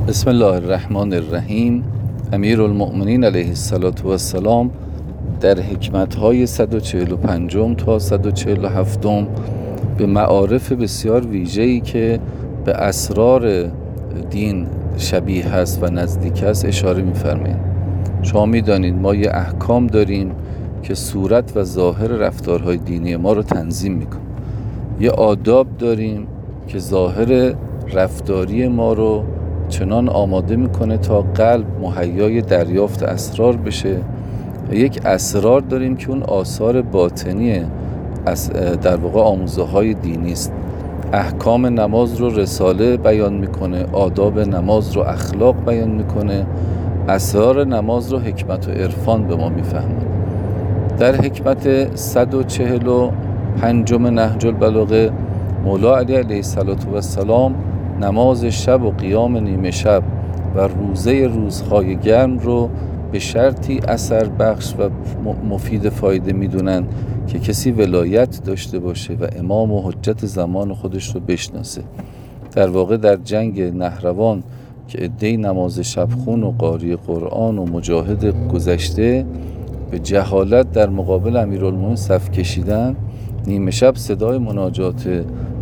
بسم الله الرحمن الرحیم. امیرالمؤمنین علیه السلام در حکمت‌های 145 تا 147 به معارف بسیار ویژه‌ای که به اسرار دین شبیه هست و نزدیک است اشاره می‌فرمایند. شما می‌دانید ما یه احکام داریم که صورت و ظاهر رفتارهای دینی ما رو تنظیم می‌کنه. یه آداب داریم که ظاهر رفتاری ما رو چنان آماده میکنه تا قلب مهیای دریافت اسرار بشه. و یک اسرار داریم که اون آثار باطنی در واقع آموزه های دینی است. احکام نماز رو رساله بیان میکنه، آداب نماز رو اخلاق بیان میکنه، اسرار نماز رو حکمت و عرفان به ما میفهمه. در حکمت 145 نهج البلاغه مولا علی علیه السلام نماز شب و قیام نیمه شب و روزه روزهای گرم رو به شرطی اثر بخش و مفید فایده میدونن که کسی ولایت داشته باشه و امام و حجت زمان خودش رو بشناسه. در واقع در جنگ نهروان که عده‌ای نماز شبخون و قاری قرآن و مجاهد گذشته به جهالت در مقابل امیرالمومنین صف کشیدن، نیمه شب صدای مناجات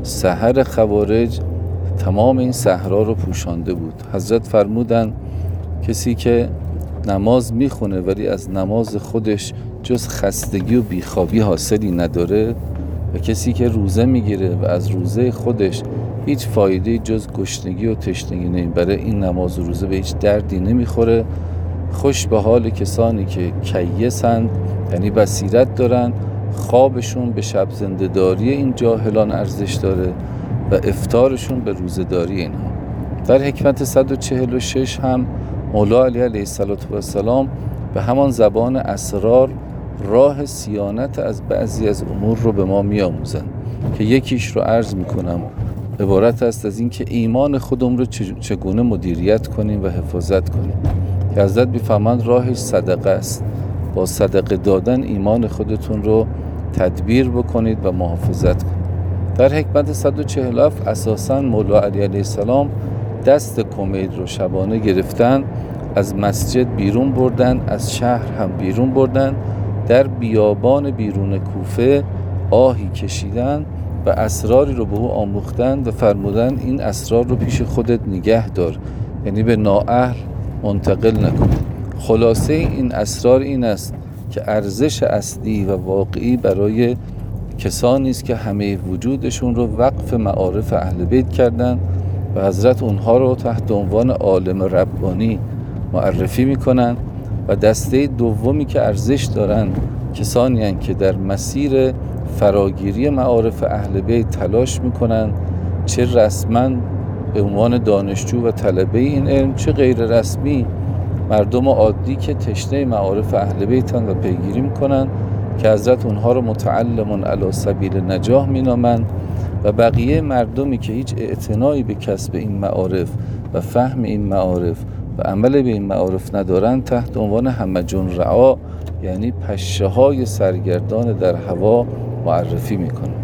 سحر خوارج تمام این صحرا رو پوشانده بود. حضرت فرمودن کسی که نماز میخونه ولی از نماز خودش جز خستگی و بیخوابی حاصلی نداره و کسی که روزه میگیره و از روزه خودش هیچ فایده جز گشنگی و تشنگی نمیبره، این نماز و روزه به هیچ دردی نمیخوره. خوش به حال کسانی که کیسند، یعنی بصیرت دارن، خوابشون به شب زنده‌داری این جاهلان ارزش داره و افطارشون به روزه‌داری اینها. در حکمت 146 هم مولا علی علیه السلام به همان زبان اسرار راه صیانت از بعضی از امور رو به ما می‌آموزند که یکیش رو عرض می‌کنم. عبارت است از این که ایمان خودمون رو چگونه مدیریت کنیم و حفاظت کنیم. که حضرت می‌فرمایند راهش صدقه است. با صدقه دادن ایمان خودتون رو تدبیر بکنید و محافظت کنید. در حکمت 147 اساساً مولا علی علیه السلام دست کمید رو شبانه گرفتن، از مسجد بیرون بردن، از شهر هم بیرون بردن، در بیابان بیرون کوفه آهی کشیدن و اسراری رو به او آموختن و فرمودن این اسرار رو پیش خودت نگه دار، یعنی به نااهل منتقل نکن. خلاصه این اسرار این است که ارزش اصلی و واقعی برای کسانی است که همه وجودشون رو وقف معارف اهل بیت کردن و حضرت اونها رو تحت عنوان عالم ربانی معرفی میکنن. و دسته دومی که ارزش دارن کسانی هستند که در مسیر فراگیری معارف اهل بیت تلاش میکنن، چه رسما به عنوان دانشجو و طلبه این علم، چه غیر رسمی مردم عادی که تشنه معارف اهل بیتن و پیگیری میکنن که حضرت اونها رو متعلمون علی سبیل نجاح مینامند و بقیه مردمی که هیچ اعتنایی به کسب این معارف و فهم این معارف و عمل به این معارف ندارن تحت عنوان همجون رعا، یعنی پشه های سرگردان در هوا معرفی میکنن.